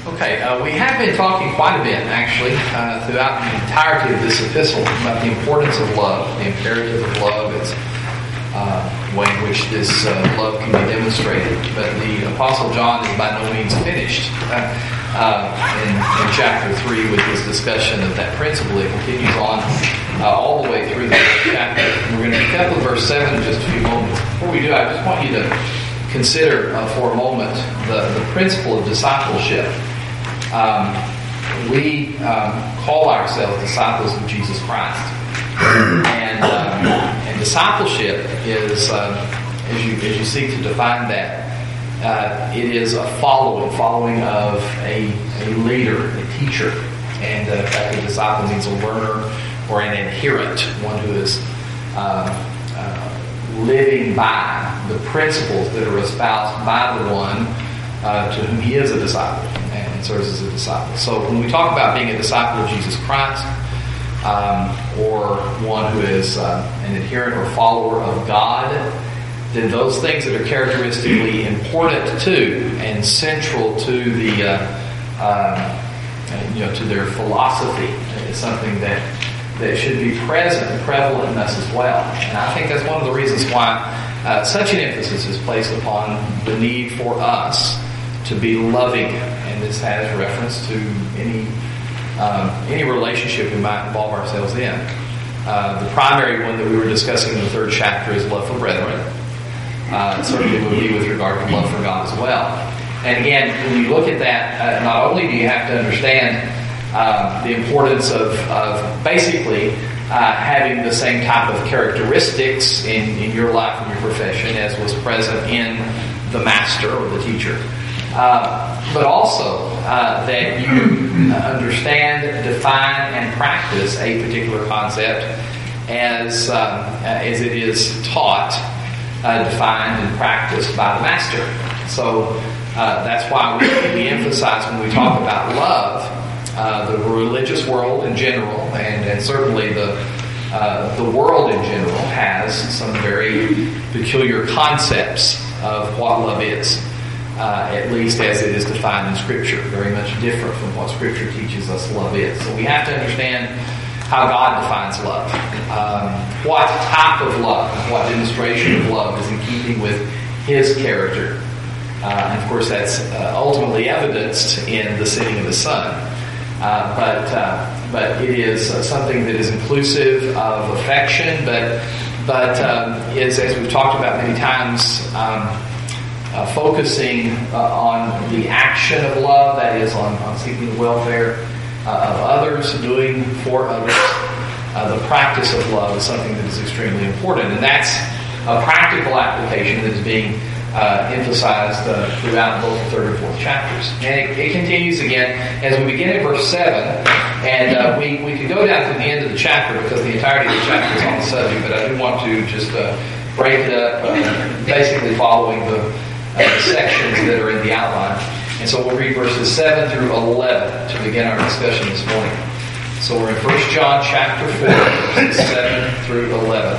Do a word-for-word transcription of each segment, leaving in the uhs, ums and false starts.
Okay, uh, we have been talking quite a bit, actually, uh, throughout the entirety of this epistle about the importance of love, the imperative of love, its uh, way in which this uh, love can be demonstrated. But the Apostle John is by no means finished uh, uh, in, in chapter three with his discussion of that principle. It continues on uh, all the way through the chapter. We're going to pick up with verse seven in just a few moments. Before we do, I just want you to consider uh, for a moment the, the principle of discipleship. Um, we um, call ourselves disciples of Jesus Christ, and, um, and discipleship is, um, as you as you seek to define that, uh, it is a following, following of a, a leader, a teacher, and uh, in fact, a disciple means a learner or an adherent, one who is uh, uh, living by the principles that are espoused by the one uh, to whom he is a disciple. Serves as a disciple. So when we talk about being a disciple of Jesus Christ, um, or one who is uh, an adherent or follower of God, then those things that are characteristically important to and central to the uh, uh, you know to their philosophy is something that that should be present and prevalent in us as well. And I think that's one of the reasons why uh, such an emphasis is placed upon the need for us to be loving. This has reference to any um, any relationship we might involve ourselves in. Uh, the primary one that we were discussing in the third chapter is love for brethren. Uh, certainly would be with regard to love for God as well. And again, when you look at that, uh, not only do you have to understand uh, the importance of, of basically uh, having the same type of characteristics in, in your life and your profession as was present in the master or the teacher. Uh, but also uh, that you understand, define, and practice a particular concept as um, as it is taught, uh, defined, and practiced by the master. So uh, that's why we, we emphasize when we talk about love, uh, the religious world in general, and, and certainly the uh, the world in general has some very peculiar concepts of what love is. Uh, at least as it is defined in Scripture, very much different from what Scripture teaches us love is. So we have to understand how God defines love, um, what type of love, what demonstration of love is in keeping with His character. Uh, and of course that's uh, ultimately evidenced in the sending of the Son. Uh, but uh, but it is uh, something that is inclusive of affection, but, but um, is, as we've talked about many times, um, Uh, focusing uh, on the action of love, that is, on, on seeking the welfare uh, of others, doing for others. Uh, the practice of love is something that is extremely important, and that's a practical application that is being uh, emphasized uh, throughout both the third and fourth chapters. And it, it continues again as we begin at verse seven, and uh, we, we could go down to the end of the chapter because the entirety of the chapter is on the subject, but I do want to just uh, break it up, uh, basically following the Uh, sections that are in the outline. And so we'll read verses seven through eleven to begin our discussion this morning. So we're in First John chapter four, verses seven through eleven.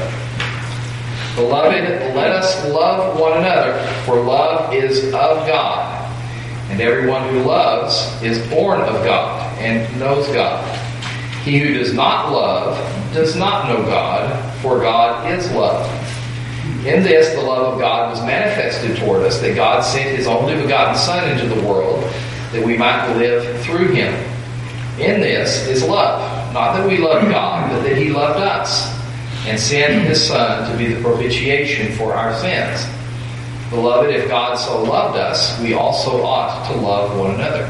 Beloved, let us love one another, for love is of God. And everyone who loves is born of God and knows God. He who does not love does not know God, for God is love. In this, the love of God was manifested toward us, that God sent His only begotten Son into the world, that we might live through Him. In this is love, not that we loved God, but that He loved us, and sent His Son to be the propitiation for our sins. Beloved, if God so loved us, we also ought to love one another.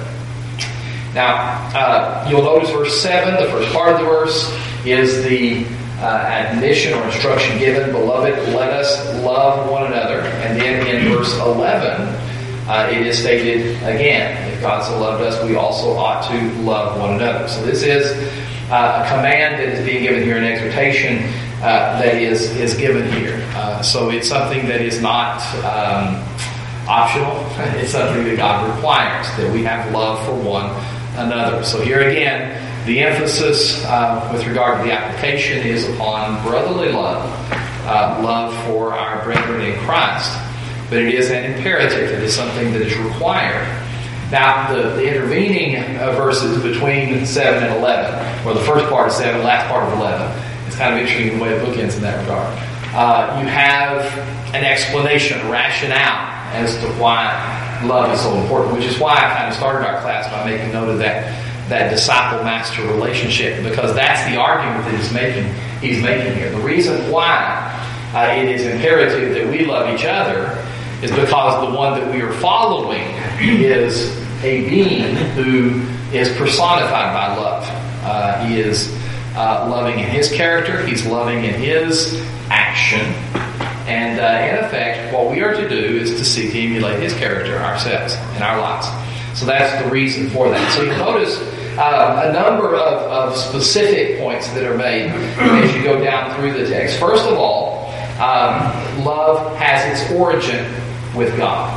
Now, uh, you'll notice verse seven, the first part of the verse, is the Uh, admonition or instruction given, beloved, let us love one another. And then in verse eleven, uh, it is stated again, if God so loved us, we also ought to love one another. So this is uh, a command that is being given here, an exhortation uh, that is, is given here. Uh, so it's something that is not um, optional. It's something that God requires, that we have love for one another. So here again, the emphasis uh, with regard to the application is upon brotherly love, uh, love for our brethren in Christ. But it is an imperative. It is something that is required Now, the, the intervening uh, verses between seven and eleven, or the first part of seven, the last part of eleven, it's kind of interesting the way it bookends in that regard. Uh, you have an explanation, a rationale as to why love is so important, which is why I kind of started our class by making note of that, that disciple-master relationship, because that's the argument that he's making, he's making here. The reason why uh, it is imperative that we love each other is because the one that we are following is a being who is personified by love. Uh, he is uh, loving in his character, he's loving in his action, and uh, in effect, what we are to do is to seek to emulate his character ourselves in our lives. So that's the reason for that. So you'll notice uh, a number of, of specific points that are made as you go down through the text. First of all, um, love has its origin with God.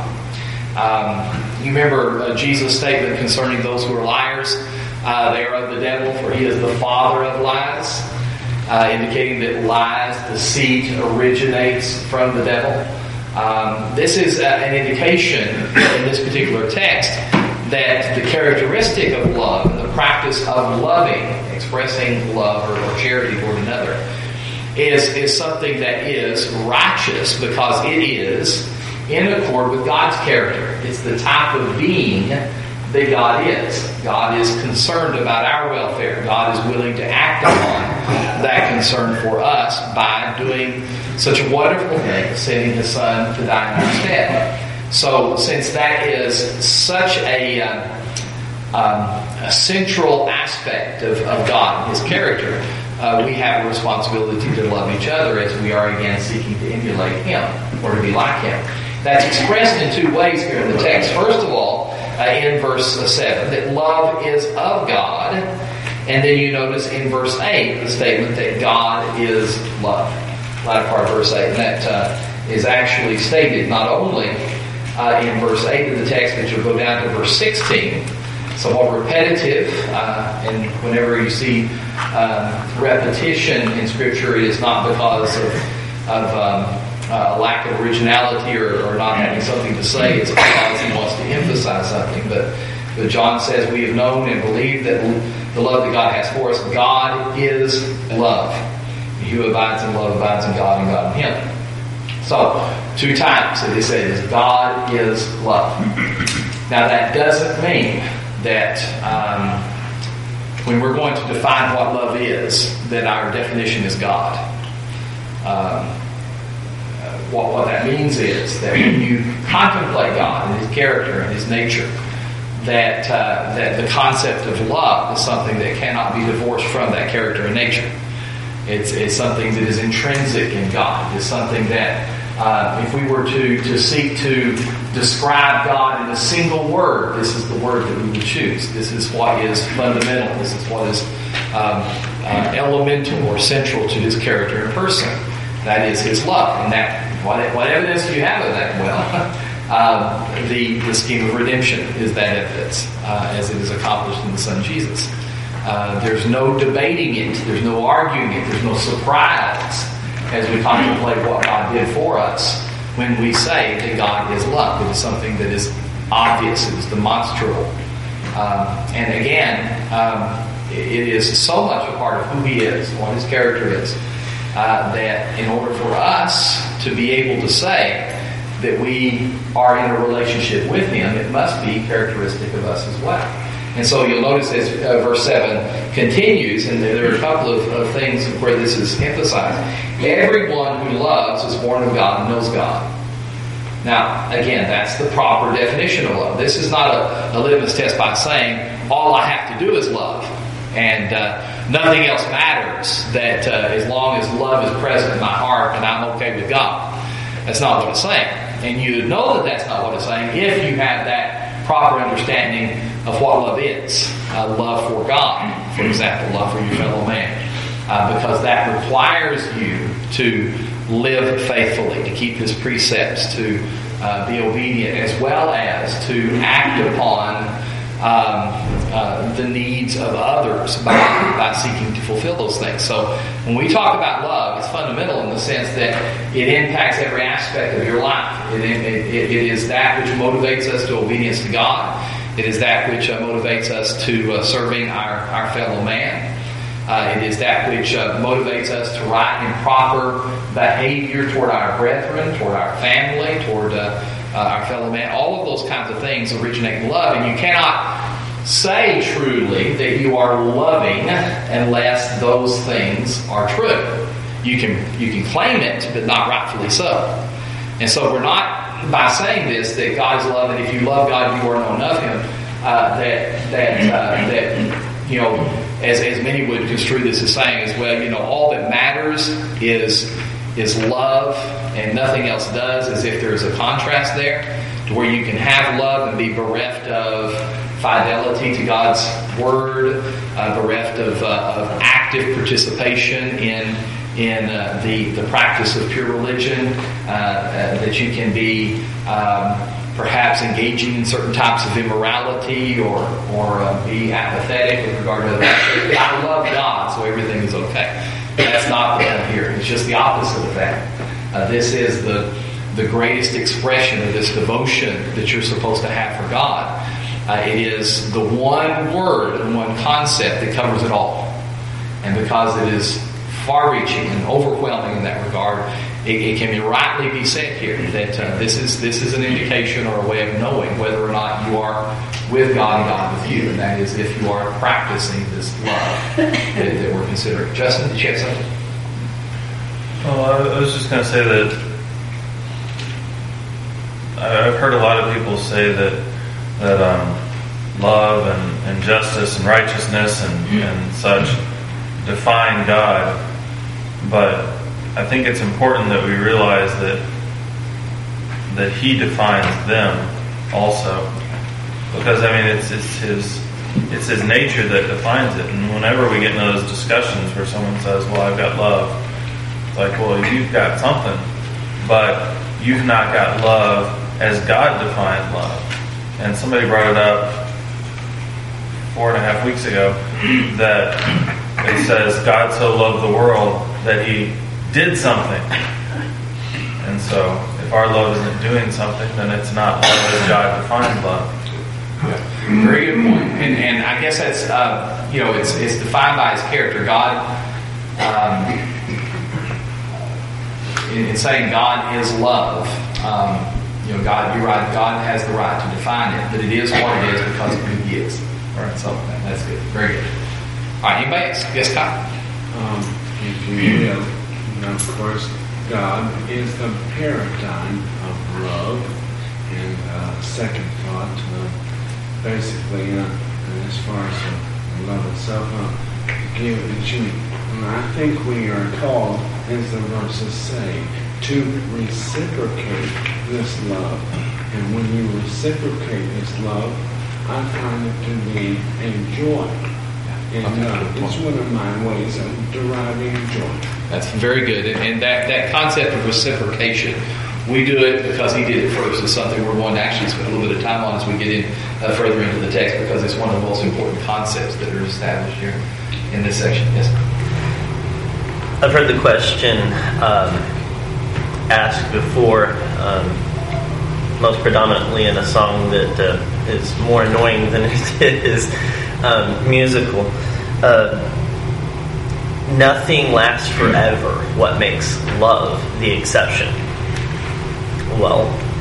Um, you remember uh, Jesus' statement concerning those who are liars? Uh, they are of the devil, for he is the father of lies, uh, indicating that lies, deceit, originates from the devil. Um, this is uh, an indication in this particular text that the characteristic of love and the practice of loving, expressing love or, or charity toward another, is, is something that is righteous because it is in accord with God's character. It's the type of being that God is. God is concerned about our welfare. God is willing to act upon that concern for us by doing such a wonderful thing, sending His Son to die in our stead. So, since that is such a, uh, um, a central aspect of, of God and His character, uh, we have a responsibility to love each other as we are again seeking to emulate Him or to be like Him. That's expressed in two ways here in the text. First of all, uh, in verse seven, that love is of God. And then you notice in verse eight the statement that God is love. Latter part of verse eight. And that uh, is actually stated not only uh, in verse eight of the text, but you'll go down to verse sixteen. Somewhat repetitive. Uh, and whenever you see um, repetition in Scripture, it is not because of, of um, Uh, a lack of originality or, or not having something to say. It's because he wants to emphasize something. But, but John says, we have known and believed that the love that God has for us, God is love. He who abides in love abides in God and God in him. So, two times it is said, God is love. Now that doesn't mean that um, when we're going to define what love is, that our definition is God. Um, What, what that means is that when you contemplate God and His character and His nature, that uh, that the concept of love is something that cannot be divorced from that character and nature. It's, it's something that is intrinsic in God. It's something that uh, if we were to, to seek to describe God in a single word, this is the word that we would choose. This is what is fundamental. This is what is um, uh, elemental or central to His character and person. That is His love. And that What, what evidence do you have of that? Well, um, the, the scheme of redemption is that evidence, uh, as it is accomplished in the Son Jesus. Uh, there's no debating it. There's no arguing it. There's no surprise as we contemplate what God did for us when we say that God is love. It is something that is obvious. It is demonstrable. Um, and again, um, it is so much a part of who He is, what His character is, Uh, that in order for us to be able to say that we are in a relationship with Him, it must be characteristic of us as well. And so you'll notice as uh, verse seven continues, and there are a couple of, of things where this is emphasized. Everyone who loves is born of God and knows God. Now, again, that's the proper definition of love. This is not a, a litmus test by saying, all I have to do is love. And uh, nothing else matters, that uh, as long as love is present in my heart and I'm okay with God. That's not what it's saying. And you know that that's not what it's saying if you have that proper understanding of what love is. Uh, love for God, for example, love for your fellow man. Uh, because that requires you to live faithfully, to keep His precepts, to uh, be obedient, as well as to act upon Um, uh, the needs of others by, by seeking to fulfill those things. So when we talk about love, it's fundamental in the sense that it impacts every aspect of your life. It, it, it, it is that which motivates us to obedience to God. It is that which uh, motivates us to uh, serving our, our fellow man. Uh, it is that which uh, motivates us to right and proper behavior toward our brethren, toward our family, toward uh, uh, our fellow man. All of those kinds of things originate in love. And you cannot say truly that you are loving unless those things are true. You can you can claim it, but not rightfully so. And so we're not, by saying this, that God is love, and if you love God, you are known of Him. Uh, that that uh, that you know, as as many would construe this as saying as well, you know, all that matters is is love, and nothing else does. As if there is a contrast there, to where you can have love and be bereft of fidelity to God's Word, uh, bereft of, uh, of active participation in in uh, the the practice of pure religion, uh, uh, that you can be um, perhaps engaging in certain types of immorality, or or uh, be apathetic with regard to that. I love God, so everything is okay. That's not the point here. It's just the opposite of that. Uh, this is the the greatest expression of this devotion that you're supposed to have for God. Uh, it is the one word and one concept that covers it all. And because it is far-reaching and overwhelming in that regard, it, it can be rightly be said here that uh, this is this is an indication or a way of knowing whether or not you are with God and God with you. And that is if you are practicing this love that, that we're considering. Justin, did you have something? Well, I was just going to say that I've heard a lot of people say that that um, love and, and justice and righteousness and, and such define God, but I think it's important that we realize that that He defines them also, because I mean it's it's His it's His nature that defines it. And whenever we get into those discussions where someone says, "Well, I've got love," it's like, "Well, you've got something, but you've not got love as God defined love." And somebody brought it up four and a half weeks ago that it says God so loved the world that He did something. And so if our love isn't doing something, then it's not love as God defines love. Yeah. Very good point. And and I guess that's uh, you know it's it's defined by His character. God, um, in, in saying God is love. Um, You know, God, you're right. God has the right to define it, but it is what it is because of who He is. All right, so that's good. Very good. All right, anybody else? Yes, Kyle? Um, if you will, and of course, God is the paradigm of love. And uh, second thought, uh, basically, uh, as far as uh, love itself, uh, give and chew. And I think we are called, as the verses say, to reciprocate this love. And when you reciprocate this love, I find it to be a joy. And uh, it's one of my ways of deriving joy. That's very good. And, and that, that concept of reciprocation, we do it because He did it first. It's something we're going to actually spend a little bit of time on as we get in uh, further into the text, because it's one of the most important concepts that are established here in this section. Yes? I've heard the question um, asked before, um, most predominantly in a song that uh, is more annoying than it is um, musical. Uh, nothing lasts forever. What makes love the exception? Well,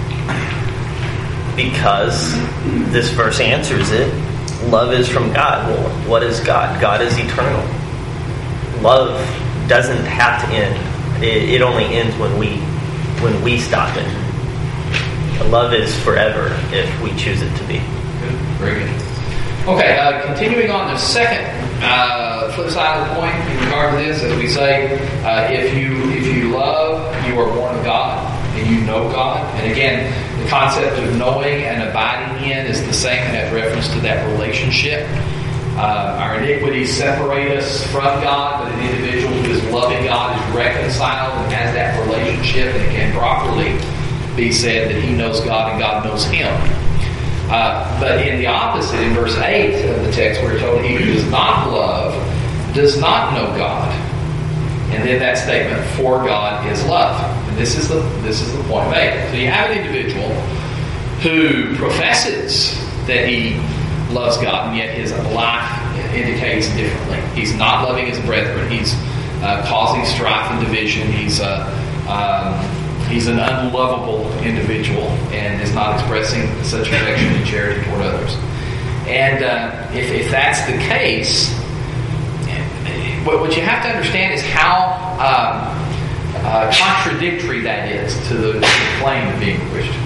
because this verse answers it. Love is from God. Well, what is God? God is eternal. Love doesn't have to end. It, it only ends when we when we stop it. Love is forever if we choose it to be. Good. Very good. Okay, uh, continuing on the second uh, flip side of the point in regard to this, as we say, uh, if you if you love, you are born of God, and you know God. And again, the concept of knowing and abiding in is the same in that reference to that relationship. Uh, our iniquities separate us from God, but an individual who is loving God is reconciled and has that relationship, and it can properly be said that he knows God and God knows him. Uh, but in the opposite, in verse eight of the text, we're told he who does not love does not know God. And then that statement, for God is love. And this is the this is the point made. So you have an individual who professes that he loves God, and yet his life indicates differently. He's not loving his brethren. He's uh, causing strife and division. He's uh, um, he's an unlovable individual and is not expressing such affection and charity toward others. And uh, if, if that's the case, what, what you have to understand is how um, uh, contradictory that is to the, to the claim of being a Christian.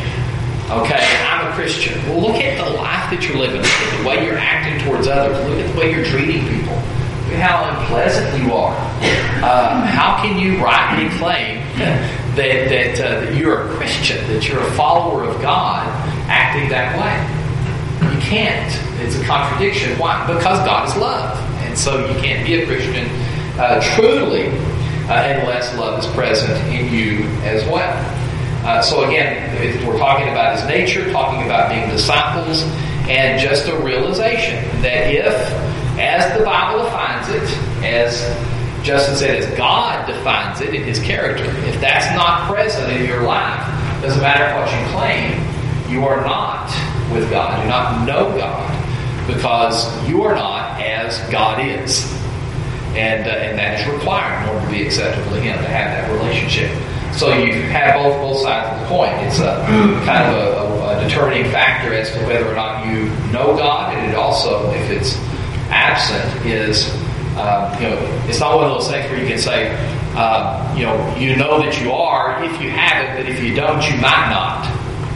Okay, I'm a Christian. Well, look at the life that you're living. Look at the way you're acting towards others. Look at the way you're treating people. Look at how unpleasant you are. Uh, how can you rightly claim that that, uh, that you're a Christian, that you're a follower of God, acting that way? You can't. It's a contradiction. Why? Because God is love. And so you can't be a Christian uh, truly uh, unless love is present in you as well. Uh, so again, we're talking about his nature, talking about being disciples, and just a realization that if, as the Bible defines it, as Justin said, as God defines it in his character, if that's not present in your life, doesn't matter what you claim, you are not with God. You do not know God because you are not as God is. And, uh, and that is required in order to be acceptable to him, to have that relationship. So you have both both sides of the coin. It's a kind of a, a, a determining factor as to whether or not you know God, and it also, if it's absent, is uh, you know it's not one of those things where you can say uh, you know you know that you are if you have it, but if you don't, you might not.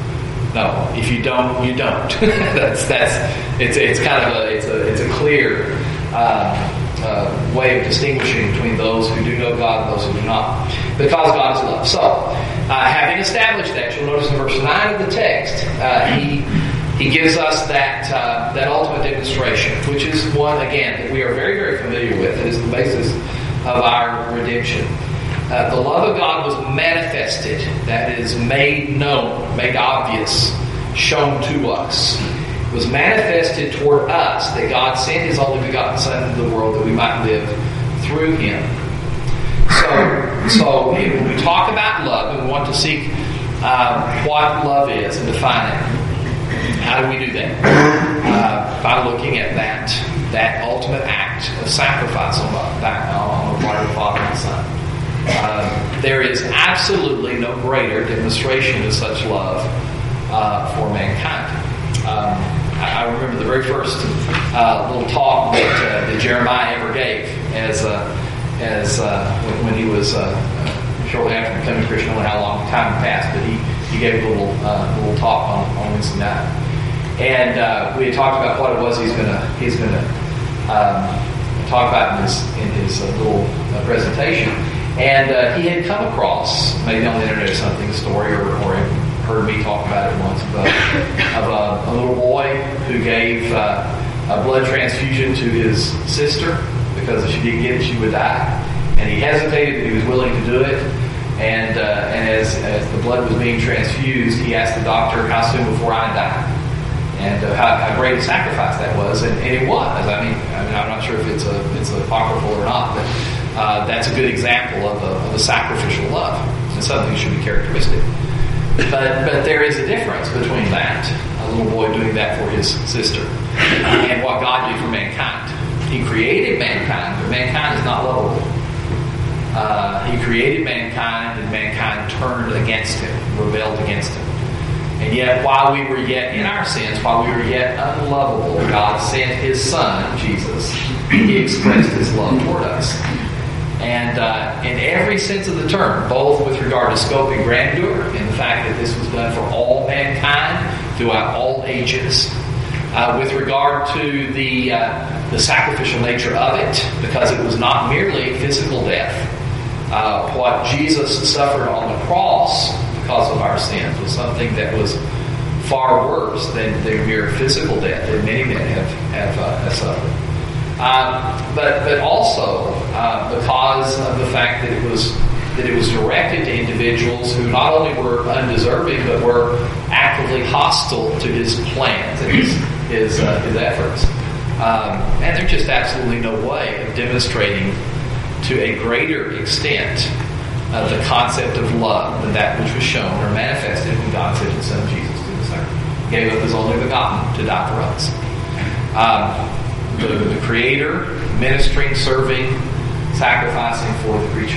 No, if you don't, you don't. that's that's it's it's kind of a it's a it's a clear uh, uh, way of distinguishing between those who do know God and those who do not, because God is love. So, uh, having established that, you'll notice in verse nine of the text, uh, he he gives us that uh, that ultimate demonstration, which is one again that we are very very familiar with. It is the basis of our redemption. Uh, the love of God was manifested, that is, made known, made obvious, shown to us. It was manifested toward us that God sent His only begotten Son into the world that we might live through Him. So, so when we talk about love and we want to seek um, what love is and define it, how do we do that? Uh, by looking at that that ultimate act of sacrifice on the, on the part of the Father and the Son. Uh, there is absolutely no greater demonstration of such love uh, for mankind. Um, I, I remember the very first uh, little talk that, uh, that Jeremiah ever gave as uh, as uh, when, when he was uh, shortly after becoming a Christian. I don't know how long time passed, but he, he gave a little uh, little talk on, on Wednesday night, and uh, we had talked about what it was he's gonna he's gonna um, talk about in his in his uh, little uh, presentation. And uh, he had come across, maybe on the internet or something, a story, or, or heard me talk about it once, of, a, of a, a little boy who gave uh, a blood transfusion to his sister because if she didn't get it, she would die. And he hesitated, but he was willing to do it. And uh, and as, as the blood was being transfused, he asked the doctor, how soon before I die? And uh, how, how great a sacrifice that was. And, and it was. I mean, I mean, I'm not sure if it's a it's apocryphal or not, but Uh, that's a good example of a, of a sacrificial love. It's something that should be characteristic. But but there is a difference between that, a little boy doing that for his sister, and what God did for mankind. He created mankind, but mankind is not lovable. Uh, he created mankind, and mankind turned against him, rebelled against him. And yet, while we were yet in our sins, while we were yet unlovable, God sent His Son, Jesus. He expressed His love toward us. And uh, in every sense of the term, both with regard to scope and grandeur, and the fact that this was done for all mankind throughout all ages, uh, with regard to the uh, the sacrificial nature of it, because it was not merely physical death. Uh, what Jesus suffered on the cross because of our sins was something that was far worse than the mere physical death that many men have have, uh, have suffered. Uh, but but also uh, because of the fact that it was that it was directed to individuals who not only were undeserving but were actively hostile to His plans and His His, uh, his efforts. Um, and there's just absolutely no way of demonstrating to a greater extent uh, the concept of love than that which was shown or manifested when God sent His Son Jesus to this earth. gave up His only begotten to die for us. Um, the, the Creator, ministering, serving, sacrificing for the creature.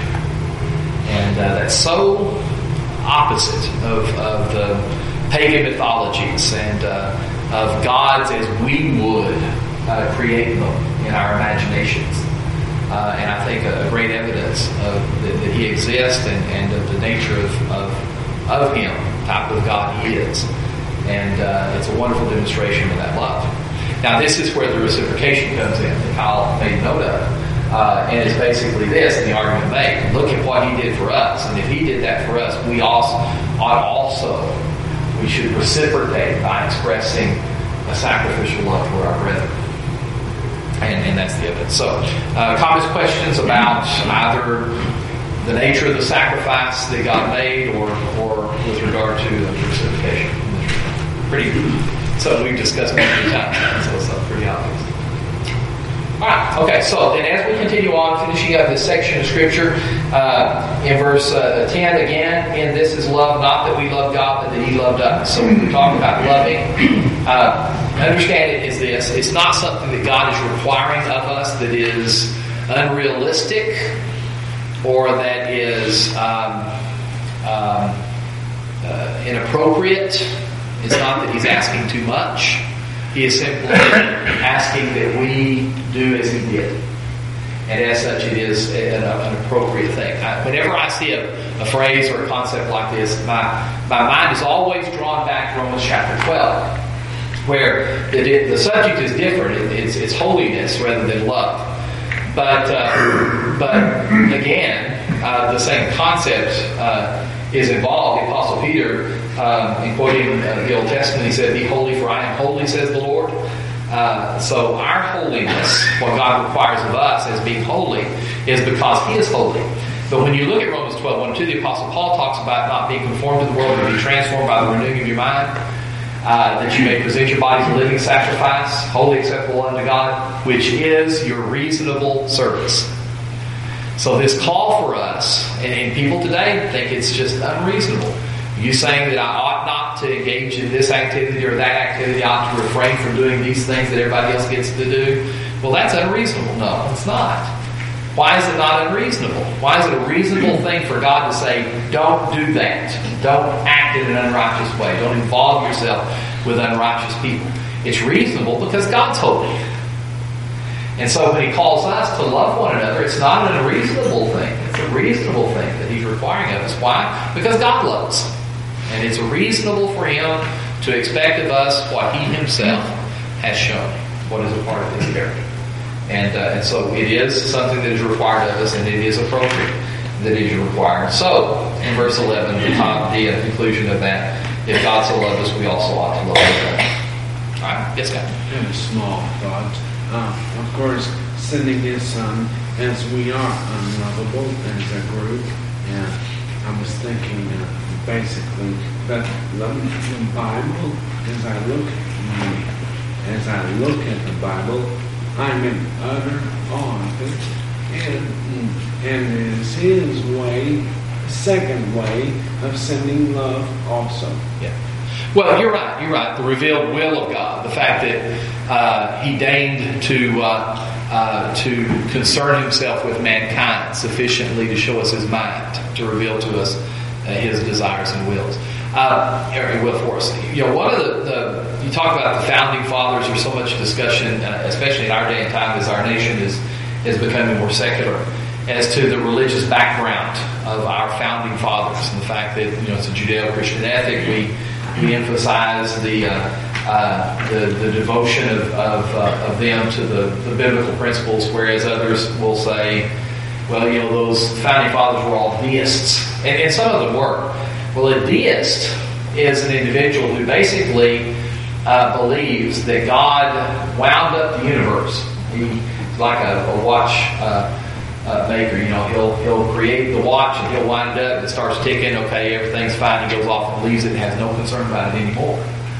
And uh, that's so opposite of, of the pagan mythologies and uh, of gods as we would uh, create them in our imaginations. Uh, and I think a, a great evidence of that, that He exists and, and of the nature of, of, of Him, the type of God He is. And uh, it's a wonderful demonstration of that love. Now, this is where the reciprocation comes in that Kyle made note of. Uh, and it's basically this, and the argument made. Look at what He did for us. And if He did that for us, we also ought also, we should reciprocate by expressing a sacrificial love for our brethren. And, and that's the evidence. So, uh, comments, questions about either the nature of the sacrifice that God made or, or with regard to the reciprocation? Pretty, so we've discussed many times, so it's uh, pretty obvious. Alright, okay, so then as we continue on, finishing up this section of Scripture, uh, in verse uh, ten again, and this is love, not that we love God, but that He loved us. So when we talk about loving, uh, understand it is this, it's not something that God is requiring of us that is unrealistic or that is um, um, uh, inappropriate. It's not that He's asking too much. He is simply asking that we do as He did. And as such, it is an, an appropriate thing. I, whenever I see a, a phrase or a concept like this, my, my mind is always drawn back to Romans chapter twelve, where the, the subject is different. It, it's, it's holiness rather than love. But, uh, but again, uh, the same concept uh, is involved. The Apostle Peter, Um, in quoting uh, the Old Testament, he said, "Be holy, for I am holy," says the Lord. Uh, so our holiness, what God requires of us as being holy, is because He is holy. But when you look at Romans twelve, one and two, the Apostle Paul talks about not being conformed to the world, but be transformed by the renewing of your mind, uh, that you may present your bodies a living sacrifice, holy, acceptable unto God, which is your reasonable service. So this call for us, and, and people today think it's just unreasonable. You saying that I ought not to engage in this activity or that activity, I ought to refrain from doing these things that everybody else gets to do? Well, that's unreasonable. No, it's not. Why is it not unreasonable? Why is it a reasonable thing for God to say, don't do that. Don't act in an unrighteous way. Don't involve yourself with unrighteous people. It's reasonable because God's holy. And so when He calls us to love one another, it's not an unreasonable thing. It's a reasonable thing that He's requiring of us. Why? Because God loves. And it's reasonable for Him to expect of us what He Himself has shown, what is a part of His character. And, uh, and so it is something that is required of us, and it is appropriate that it is required. So, in verse eleven, the, the uh, conclusion of that, if God so loved us, we also ought to love one another. All right, yes, God. And a small thought. Uh, of course, sending His Son, as we are unlovable as a group, and I was thinking uh, basically that the Bible, as I look at me, as I look at the Bible, I'm in utter awe of it, and, and it is His way, second way of sending love also. Yeah. Well, you're right. You're right. The revealed will of God, the fact that uh, He deigned to uh, uh, to concern Himself with mankind sufficiently to show us His mind, to reveal to us uh, His desires and wills, uh, or will for us. You know, one of the, the you talk about the founding fathers. There's so much discussion, uh, especially in our day and time, as our nation is is becoming more secular, as to the religious background of our founding fathers and the fact that, you know, it's a Judeo-Christian ethic. We We emphasize the uh, uh, the, the devotion of of, uh, of them to the, the biblical principles, whereas others will say, well, you know, those founding fathers were all deists, and, and some of them were. Well, a deist is an individual who basically uh, believes that God wound up the universe. He's like a, a watch uh, uh, maker. You know, he'll he'll create the watch and he'll wind it up. It starts ticking. Okay, everything's fine. He goes off and leaves it and has no concern about it anymore.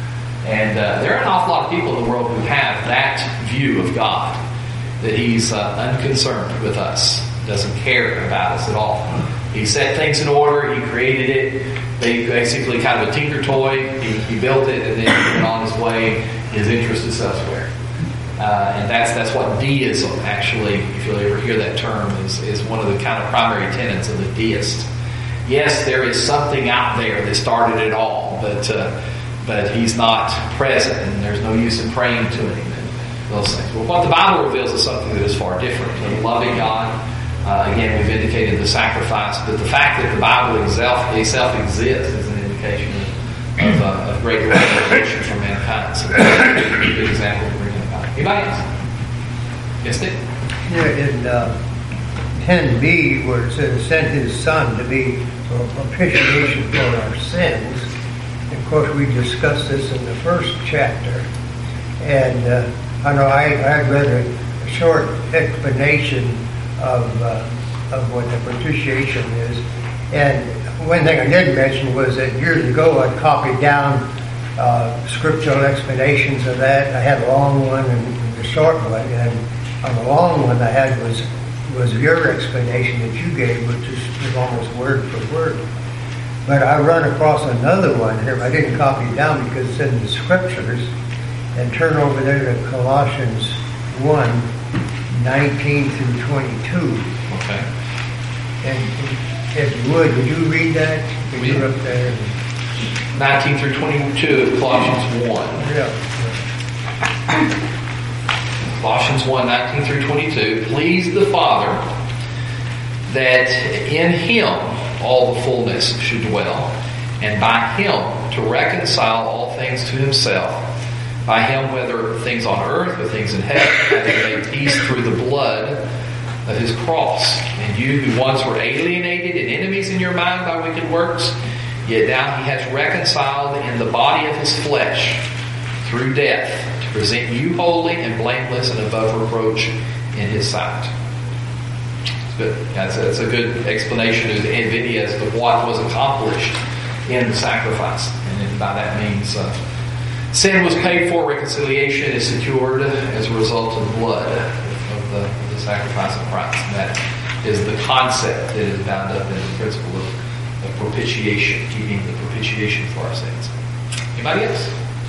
And uh, there are an awful lot of people in the world who have that view of God, that He's uh, unconcerned with us, doesn't care about us at all. He set things in order. He created it. They basically kind of a tinker toy. He, he built it, and then he went on his way. His interest is elsewhere. Uh, and that's that's what deism actually, if you'll ever hear that term, is, is one of the kind of primary tenets of the deist. Yes, there is something out there that started it all, but uh, but he's not present, and there's no use in praying to him and those things. Well, what the Bible reveals is something that is far different. A loving God. Uh, again, we've indicated the sacrifice, but the fact that the Bible itself, itself exists is an indication of, of, uh, of great revelation for mankind. So that's a good example to bring about. Anybody else? Yes, Nick? Yeah, in uh, ten b, where it says, sent his son to be a propitiation for our sins. Of course, we discussed this in the first chapter. And uh, I know I, I read a, a short explanation of uh, of what the propitiation is. And one thing I did mention was that years ago I copied down uh, scriptural explanations of that. I had a long one and a short one, and on the long one I had was was your explanation that you gave, which is, was almost word for word. But I run across another one here. I didn't copy it down because it's in the scriptures. And turn over there to Colossians one, nineteen through twenty-two. Okay. And if you would, would you read that? If you're up there. nineteen through twenty-two of Colossians one. Yeah. Colossians one, nineteen through twenty-two. Please the Father that in Him all the fullness should dwell, and by Him to reconcile all things to Himself. By Him, whether things on earth or things in heaven, having made peace through the blood of His cross. And you who once were alienated and enemies in your mind by wicked works, yet now He has reconciled in the body of His flesh through death to present you holy and blameless and above reproach in His sight. It's good. That's a, that's a good explanation of N-Vidia as to what was accomplished in the sacrifice. And by that means... Uh, Sin was paid for, reconciliation is secured as a result of the blood of the, of the sacrifice of Christ. And that is the concept that is bound up in the principle of, of propitiation, keeping the propitiation for our sins. Anybody else?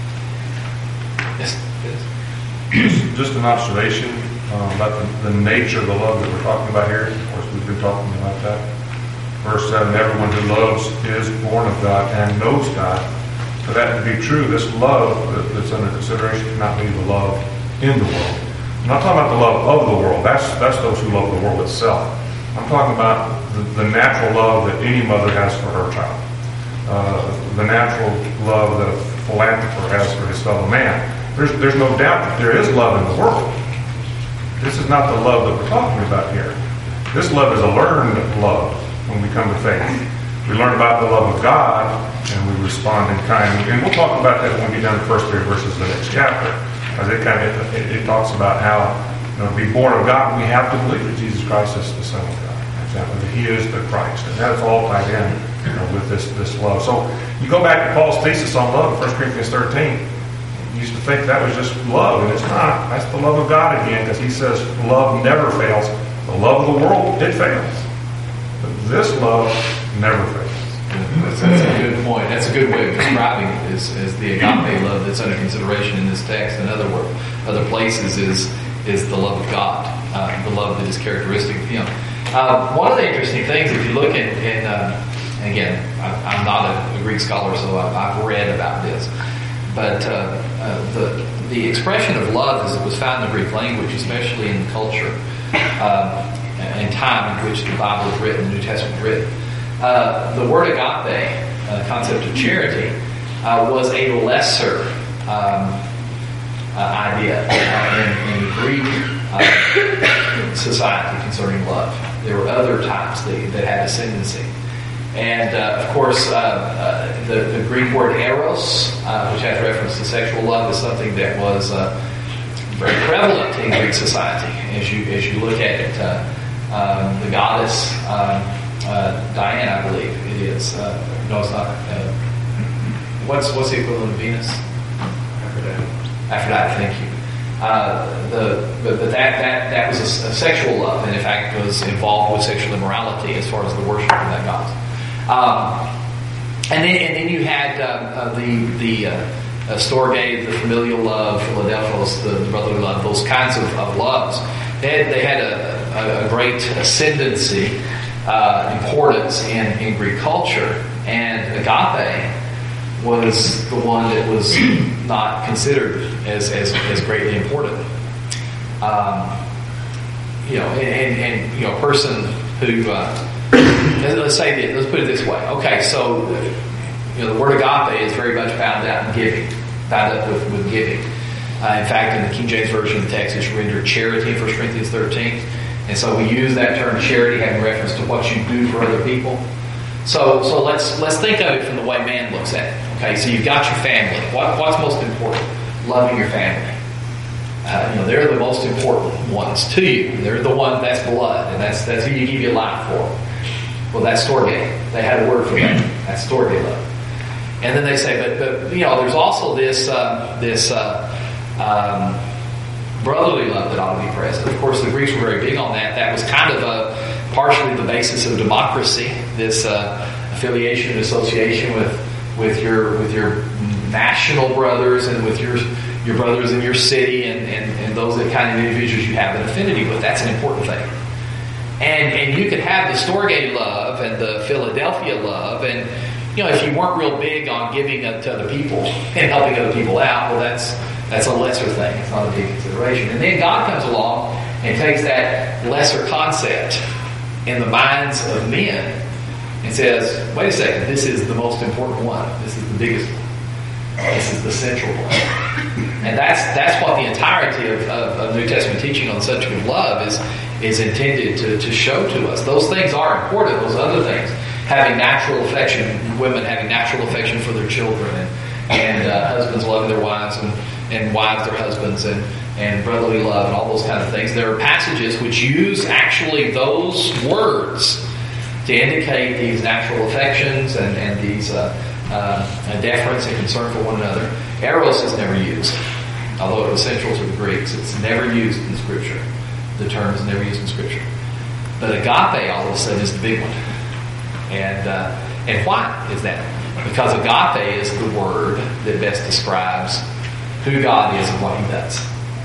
Yes? yes. Just, just an observation um, about the, the nature of the love that we're talking about here. Of course, we've been talking about that. Verse seven, everyone who loves is born of God and knows God. For that to be true, this love that's under consideration cannot be the love in the world. I'm not talking about the love of the world. That's that's those who love the world itself. I'm talking about the, the natural love that any mother has for her child. Uh, the natural love that a philanthropist has for his fellow man. There's, there's no doubt that there is love in the world. This is not the love that we're talking about here. This love is a learned love when we come to faith. We learn about the love of God, and we respond in kind. And we'll talk about that when we get down to the first three verses of the next chapter. As it kind of it, it talks about how, you know, to be born of God, we have to believe that Jesus Christ is the Son of God. Example, that He is the Christ, and that is all tied in, you know, with this this love. So you go back to Paul's thesis on love, First Corinthians thirteen. You used to think that was just love, and it's not. That's the love of God again, because he says love never fails. The love of the world, it fails. But this love never fails. That's, that's a good point. That's a good way of describing it, is, is the agape love that's under consideration in this text. In other words, other places is is the love of God, uh, the love that is characteristic of Him. Uh, one of the interesting things, if you look in, in uh, and again, I, I'm not a, a Greek scholar, so I've, I've read about this, but uh, uh, the the expression of love as it was found in the Greek language, especially in the culture uh, and time in which the Bible was written, the New Testament was written. Uh, the word agape, uh, concept of charity, uh, was a lesser um, uh, idea uh, in, in Greek uh, society concerning love. There were other types that, that had ascendancy. And, uh, of course, uh, uh, the, the Greek word eros, uh, which has reference to sexual love, is something that was uh, very prevalent in Greek society. As you as you look at it, uh, um, the goddess... Um, Uh, Diane, I believe it is. Uh, no, it's not. Uh, what's what's the equivalent of Venus? Aphrodite. Aphrodite, thank you. Uh, the but, but that that that was a, a sexual love, and in fact was involved with sexual immorality as far as the worship of that god. Um, and then and then you had uh, uh, the the uh, uh, Storge, the familial love, Philadelphos, the, the brotherly love, those kinds of, of loves. They had, they had a, a, a great ascendancy, uh, importance in, in Greek culture, and agape was the one that was not considered as, as, as greatly important. Um, you know, and, and, and you know, a person who, uh, let's say this, let's put it this way. Okay, so you know, the word agape is very much bound out in giving, bound up with, with giving. Uh, in fact, in the King James Version of the text, it's rendered charity in First Corinthians thirteen, and so we use that term charity having reference to what you do for other people. So, so let's let's think of it from the way man looks at it. Okay, so you've got your family. What, what's most important? Loving your family. Uh, you know, they're the most important ones to you. They're the one that's blood, and that's that's who you give your life for. Well, that's storge. They had a word for that. That's storge love. And then they say, but but you know, there's also this uh, this uh, um, brotherly love that ought to be present. Of course, the Greeks were very big on that. That was kind of a partially the basis of democracy, this uh, affiliation and association with, with your with your national brothers and with your your brothers in your city and, and, and those that kind of individuals you have an affinity with. That's an important thing. And and you could have the Storge love and the Philadelphia love, and you know, if you weren't real big on giving to other people and helping other people out, well, that's that's a lesser thing. It's not a big consideration. And then God comes along and takes that lesser concept in the minds of men and says, wait a second, this is the most important one. This is the biggest one. This is the central one. And that's that's what the entirety of, of, of New Testament teaching on the subject of love is is intended to, to show to us. Those things are important, those other things. Having natural affection, women having natural affection for their children, and, and uh, husbands loving their wives, and, and wives their husbands, and and brotherly love and all those kind of things. There are passages which use actually those words to indicate these natural affections and, and these uh, uh, deference and concern for one another. Eros is never used, although it was central to the Greeks. It's never used in Scripture. The term is never used in Scripture. But agape, all of a sudden, is the big one. And uh, and why is that? Because agape is the word that best describes who God is and what He does.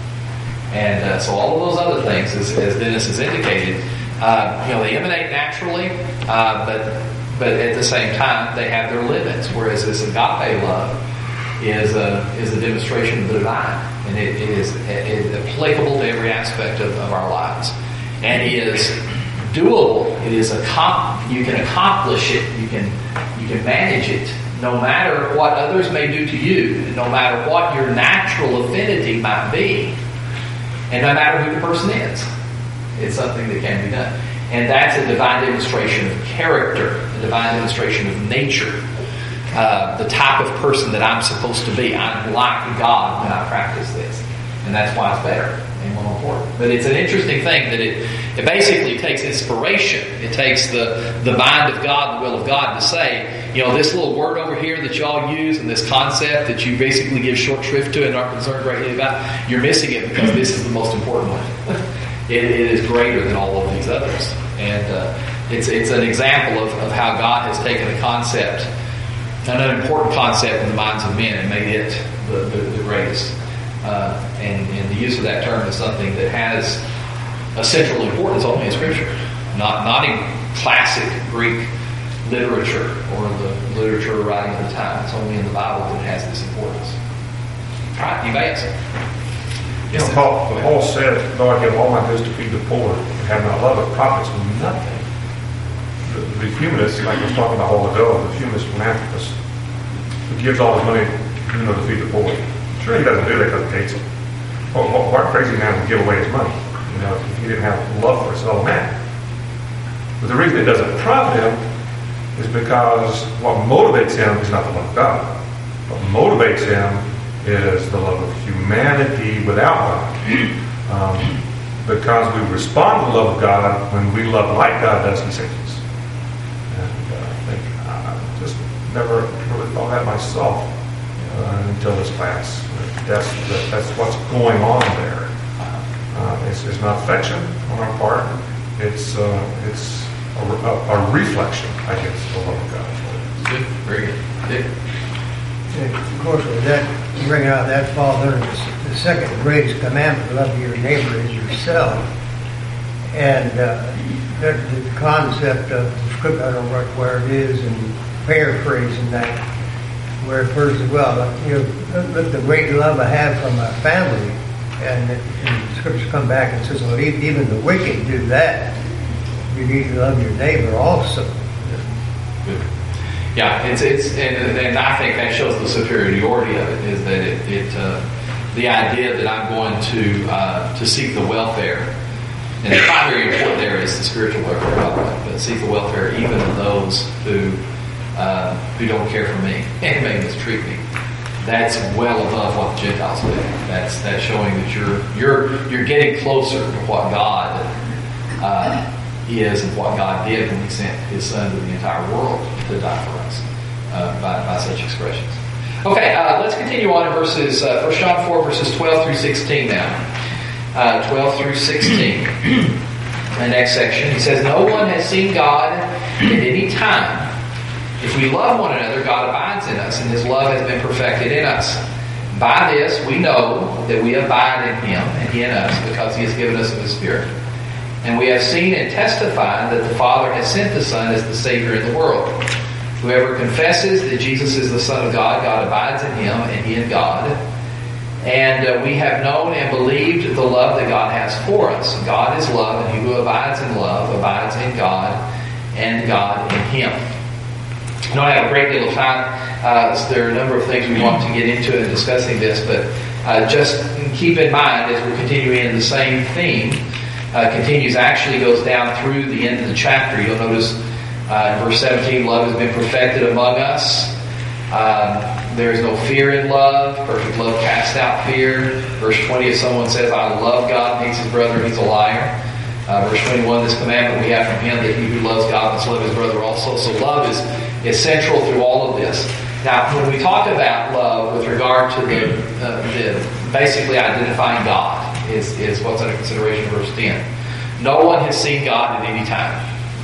And uh, so all of those other things, as, as Dennis has indicated, uh, you know, they emanate naturally, uh, but but at the same time they have their limits. Whereas this agape love is a is a demonstration of the divine, and it, it is it is applicable to every aspect of, of our lives, and it is doable. It is a you can accomplish it. You can you can manage it. No matter what others may do to you, and no matter what your natural affinity might be. And no matter who the person is, it's something that can be done. And that's a divine demonstration of character, a divine demonstration of nature, uh, the type of person that I'm supposed to be. I'm like God when I practice this. And that's why it's better and more important. But it's an interesting thing that it, it basically takes inspiration. It takes the, the mind of God, the will of God to say, you know, this little word over here that y'all use and this concept that you basically give short shrift to and aren't concerned greatly about, you're missing it because this is the most important one. it, it is greater than all of these others. And uh, it's it's an example of, of how God has taken a concept, an important concept in the minds of men, and made it the, the, the greatest. Uh, and, and the use of that term is something that has a central importance only in Scripture, not not in classic Greek literature or the literature writing of the time. It's only in the Bible that it has this importance. All right, you may answer. You know, Paul, Paul said, though I give all my goods to feed the poor and have not love, it profits nothing. The, the humanist, like I was talking about a while ago, the humanist philanthropist who gives all his money, you know, to feed the poor. Sure, he doesn't do that because he hates them. Well, what, what crazy man would give away his money? You know, if he didn't have love for his fellow man. But the reason it doesn't profit him is because what motivates him is not the love of God. What motivates him is the love of humanity without God. Um, because we respond to the love of God when we love like God does, He saves us. And uh, I think I just never really thought that myself. You know, uh, until this class. That's that's what's going on there. Uh, it's, it's not affection on our part. It's uh, it's a, a, a reflection, I guess, of the love of God. Good. Very good. Dick? And of course, with that, bringing out that falls under the, the second greatest commandment: love your neighbor as yourself. And uh, the, the concept of the scripture, I don't know where it is, and paraphrasing that, where it refers to, well, you know, look, the great love I have for my family, and, and the scriptures come back and says, well, even the wicked do that. You need to love your neighbor also. Good. Yeah, it's it's and, and I think that shows the superiority of it, is that it, it uh, the idea that I'm going to uh, to seek the welfare, and the primary important there is the spiritual welfare, by the way, but seek the welfare even of those who uh, who don't care for me and may mistreat me. That's well above what the Gentiles do. That's that's showing that you're you're you're getting closer to what God uh, is and what God did when He sent His Son to the entire world to die for us uh, by by such expressions. Okay, uh, let's continue on in verses uh, First John four verses twelve through sixteen now. Uh, twelve through sixteen. The next section, he says, "No one has seen God at any time. If we love one another, God abides in us, and His love has been perfected in us. By this we know that we abide in Him, and He in us, because He has given us of His Spirit. And we have seen and testified that the Father has sent the Son as the Savior in the world. Whoever confesses that Jesus is the Son of God, God abides in Him, and He in God. And uh, we have known and believed the love that God has for us. God is love, and he who abides in love abides in God, and God in him." I don't have a great deal of time. Uh, so there are a number of things we want to get into in discussing this, but uh, just keep in mind as we're continuing in the same theme, uh, continues, actually goes down through the end of the chapter. You'll notice uh, in verse seventeen, love has been perfected among us. Um, There is no fear in love. Perfect love casts out fear. Verse twenty, if someone says, "I love God," and hates his brother, he's a liar. Uh, verse twenty-one, this commandment we have from Him, that he who loves God must love his brother also. So love is, is central through all of this. Now, when we talk about love with regard to the, uh, the basically identifying God is, is what's under consideration in verse ten. No one has seen God at any time.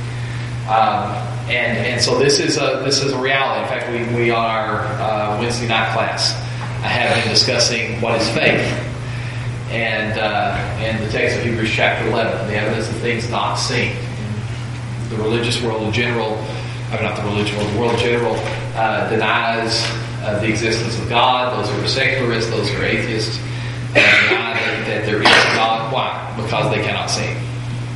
Um, And and so this is a this is a reality. In fact, we we on our uh, Wednesday night class, I have been discussing what is faith, and uh, and the text of Hebrews chapter eleven, the evidence of things not seen. The religious world in general, I mean not the religious world, the world in general uh, denies uh, the existence of God. Those who are secularists, those who are atheists, uh, deny that, that there is a God. Why? Because they cannot see Him.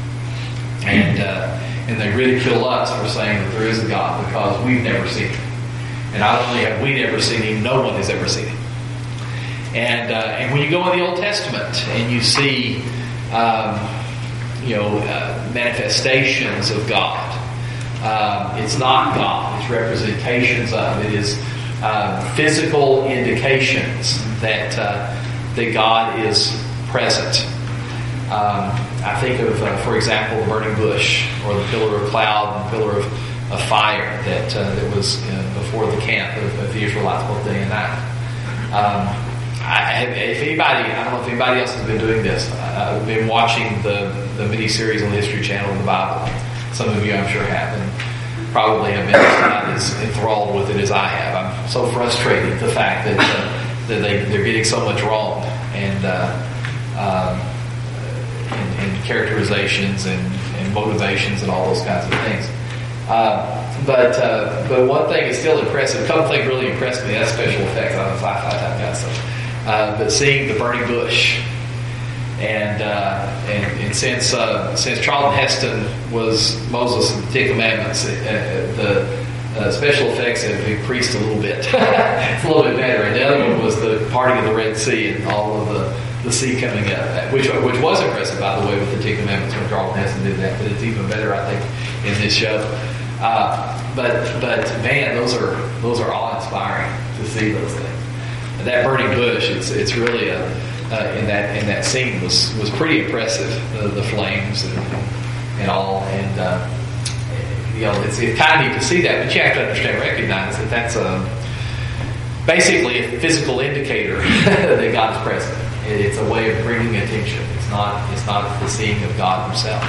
And uh, And they ridicule us for saying that there is a God because we've never seen Him. And not only have we never seen Him, no one has ever seen Him. And uh, and when you go in the Old Testament and you see, um, you know, uh, manifestations of God, um, it's not God. It's representations of. It is uh, physical indications that uh, that God is present. Um, I think of, uh, for example, the burning bush, or the pillar of cloud and pillar of, of fire that uh, that was uh, before the camp of, of the Israelites both day and night. Um, I, if anybody, I don't know if anybody else has been doing this. I, I've been watching the the mini-series on the History Channel of the Bible. Some of you, I'm sure, have, and probably have been not as enthralled with it as I have. I'm so frustrated at the fact that uh, that they they're getting so much wrong, and. Uh, um, And, and characterizations and, and motivations and all those kinds of things. Uh, but uh, but one thing is still impressive. A couple things really impressed me. That's special effects. I'm a sci-fi type guy, so. Uh, but seeing the burning bush, and uh, and, and since uh, since Charlton Heston was Moses and the Ten Commandments, uh, the uh, special effects have increased a little bit. It's a little bit better. And the other one was the parting of the Red Sea and all of the. The sea coming up, which which was impressive, by the way, with the Ten Commandments when Charlton Heston did that. But it's even better, I think, in this show. Uh, but but man, those are those are awe inspiring to see those things. And that burning bush, it's it's really a uh, in that in that scene was was pretty impressive. The, the flames and and all, and uh, you know, it's, it's kind of neat to see that. But you have to understand, recognize that that's a basically a physical indicator that God is present. It's a way of bringing attention. It's not. It's not the seeing of God Himself.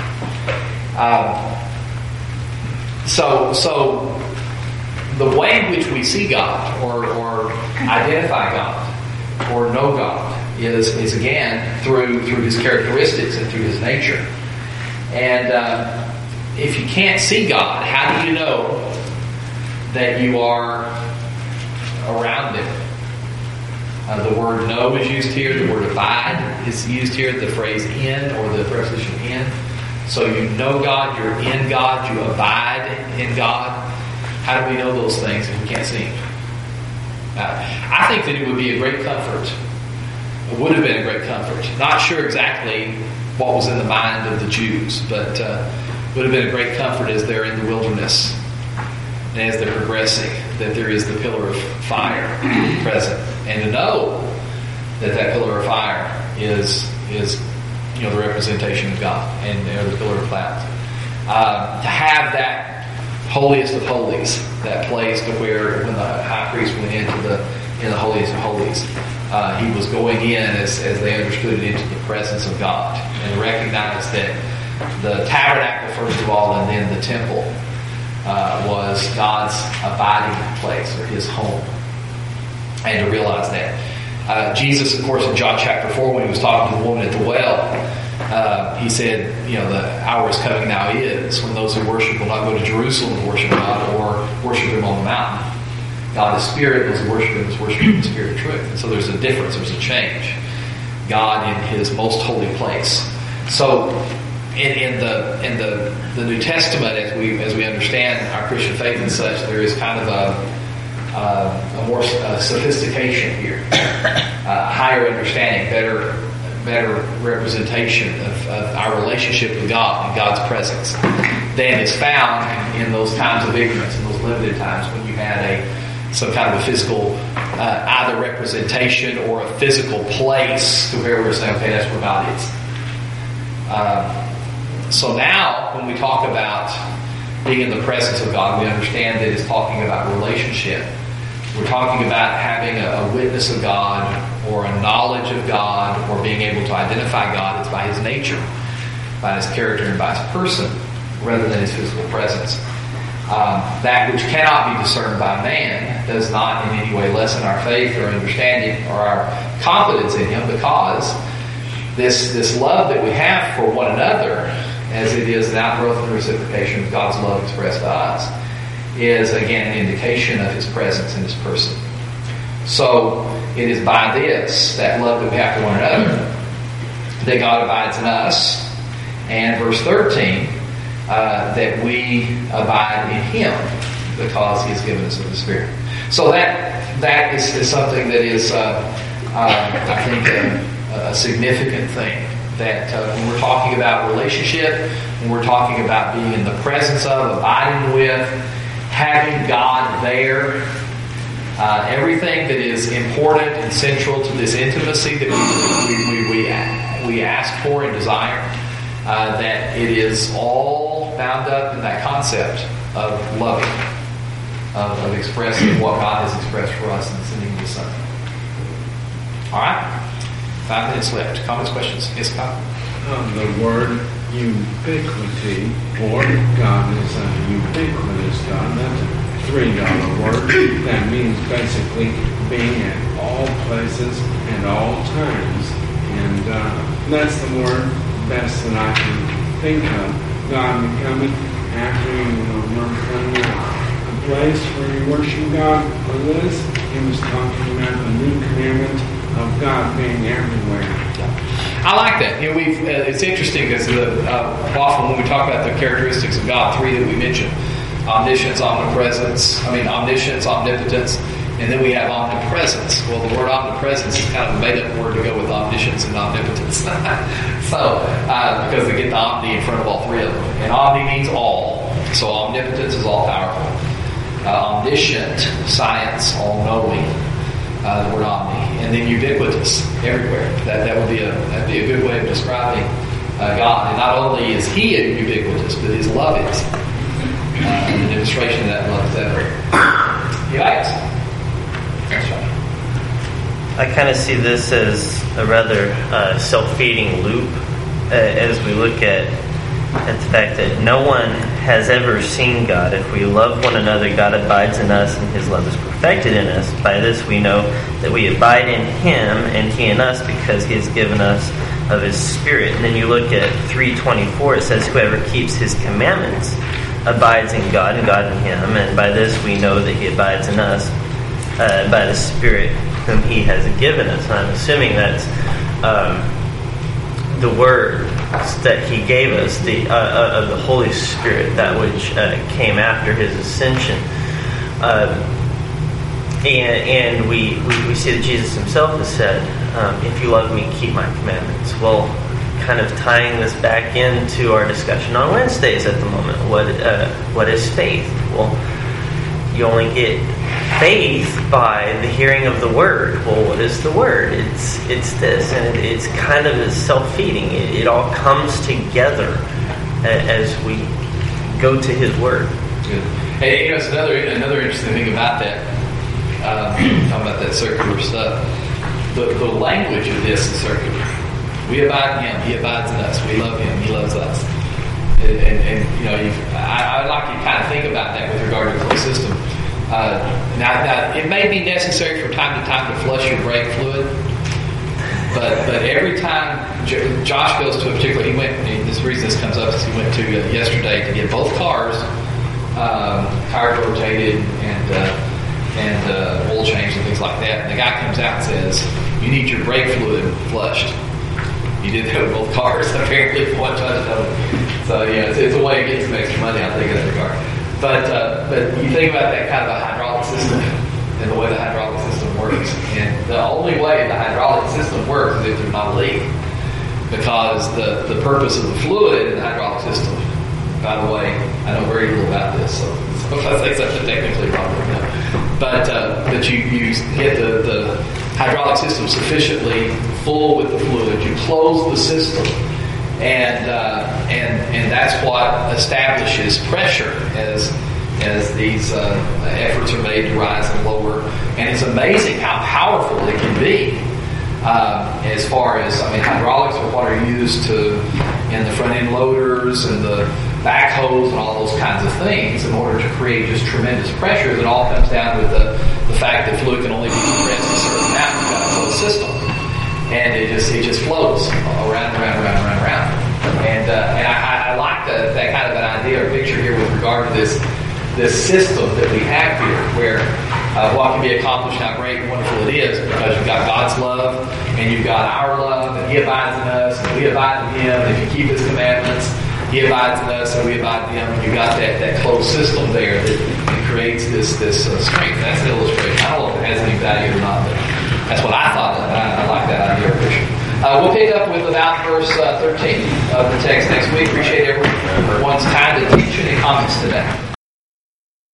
Um, so, so the way in which we see God, or, or identify God, or know God, is is again through through His characteristics and through His nature. And uh, if you can't see God, how do you know that you are around Him? Uh, the word know is used here. The word abide is used here. The phrase in, or the preposition in. So you know God, you're in God, you abide in God. How do we know those things if we can't see Him? Uh, I think that it would be a great comfort. It would have been a great comfort. Not sure exactly what was in the mind of the Jews, but uh, would have been a great comfort as they're in the wilderness and as they're progressing, that there is the pillar of fire present, and to know that that pillar of fire is is you know the representation of God, and you know, the pillar of clouds. Uh, to have that holiest of holies, that place to where when the high priest went into the in the holiest of holies, uh, he was going in as as they understood it into the presence of God, and recognized that the tabernacle first of all, and then the temple. Uh, was God's abiding place, or His home, and to realize that. Uh, Jesus, of course, in John chapter four, when He was talking to the woman at the well, uh, He said, you know, the hour is coming now is when those who worship will not go to Jerusalem to worship God, or worship Him on the mountain. God is spirit, those who worship Him is worship Him in spirit and truth. And so there's a difference, there's a change. God in His most holy place. So In, in the in the, the New Testament, as we as we understand our Christian faith and such, there is kind of a uh, a more uh, sophistication here, uh, higher understanding, better better representation of, of our relationship with God and God's presence than is found in those times of ignorance, in those limited times when you had a some kind of a physical uh, either representation or a physical place to where we're saying, okay, that's where God is. Uh, So now, when we talk about being in the presence of God, we understand that it's talking about relationship. We're talking about having a, a witness of God, or a knowledge of God, or being able to identify God. It's by His nature, by His character, and by His person, rather than His physical presence. Um, that which cannot be discerned by man does not in any way lessen our faith or understanding or our confidence in Him, because this, this love that we have for one another, as it is an outgrowth and reciprocation of God's love expressed to us, is again an indication of His presence in His person. So it is by this, that love that we have for one another, that God abides in us, and verse thirteen, uh, that we abide in Him because He has given us of the Spirit. So that that is, is something that is, uh, uh, I think, a, a significant thing. That uh, when we're talking about relationship, when we're talking about being in the presence of, abiding with, having God there, uh, everything that is important and central to this intimacy that we we, we, we ask for and desire, uh, that it is all bound up in that concept of loving, of, of expressing what God has expressed for us in sending His Son. All right? Five minutes left. Comments, questions? Yes, Scott? Um, the word ubiquity, or God is a ubiquitous God. That's a three dollar word. That means basically being at all places and all times. And uh, that's the word best that I can think of. God becoming, after you know, from a place where you worship God with this, He was talking about the new commandment of God being everywhere. I like that. You know, we've. Uh, it's interesting because uh, often when we talk about the characteristics of God, three that we mentioned: omniscience, omnipresence. I mean, omniscience, omnipotence, and then we have omnipresence. Well, the word omnipresence is kind of a made-up word to go with omniscience and omnipotence. so, uh, because they get the omni in front of all three of them, and omni means all. So, omnipotence is all powerful. Uh, omniscient, science, all-knowing. Uh, the word omni, and then ubiquitous, everywhere. That that would be a that'd be a good way of describing uh, God. And not only is He ubiquitous, but His love is. Uh, and the demonstration of that love is everywhere. You guys? That's right. I kind of see this as a rather uh, self-feeding loop uh, as we look at, at the fact that no one has ever seen God. If we love one another, God abides in us and His love is perfected in us. By this we know that we abide in Him and He in us because He has given us of His Spirit. And then you look at three twenty-four, it says, whoever keeps His commandments abides in God and God in Him. And by this we know that He abides in us uh, by the Spirit whom He has given us. And I'm assuming that's um, the Word that He gave us, the uh, uh, of the Holy Spirit, that which uh, came after His ascension. Uh, and and we, we, we see that Jesus Himself has said, um, if you love me, keep my commandments. Well, kind of tying this back into our discussion on Wednesdays at the moment. What uh, what is faith? Well, you only get faith by the hearing of the Word. Well, what is the Word? It's it's this, and it, it's kind of a self-feeding. It, it all comes together as we go to His Word. Good. Hey, you know, it's another another interesting thing about that. Um, talking about that circular stuff. The the language of this is circular. We abide in Him. He abides in us. We love Him. He loves us. And, and, and you know, you, I, I would like you to kind of think about that with regard to the closed system. Uh, now, now, it may be necessary from time to time to flush your brake fluid, but but every time J- Josh goes to a particular, he went. And this reason this comes up is he went to uh, yesterday to get both cars um, tires rotated and uh, and uh, oil changed and things like that. And the guy comes out and says, "You need your brake fluid flushed." He did that with both cars, apparently, for one touchdown. So, yeah, it's, it's a way to get some extra money, I think, in that regard. But uh, but you think about that kind of a hydraulic system and the way the hydraulic system works. And the only way the hydraulic system works is if there's not a leak. Because the, the purpose of the fluid in the hydraulic system, by the way, I know very little about this, so, so if I say something technically wrong, no. But uh, that you, you get the, the hydraulic system sufficiently full with the fluid, you close the system, and uh, and and that's what establishes pressure as as these uh, efforts are made to rise and lower. And it's amazing how powerful it can be. Uh, as far as, I mean, hydraulics are what are used to in the front end loaders and the backhoes and all those kinds of things in order to create just tremendous pressure. It all comes down with the, the fact that fluid can only be compressed a certain amount. You've got a closed system, and it just it just flows around, around, around, around, around. And uh, and I, I like the, that kind of an idea or picture here with regard to this this system that we have here, where uh, what can be accomplished, how great and wonderful it is, because you've got God's love and you've got our love, and He abides in us, and we abide in Him. And if you keep His commandments, He abides in us, and we abide in Him. And you've got that, that closed system there that, that creates this this uh, strength. That's an illustration. I don't know if it has any value or not, but that's what I thought of. I, I like that idea or picture. Uh, we'll pick up with about verse uh, thirteen of the text next week. Appreciate everyone's time, attention, and comments today.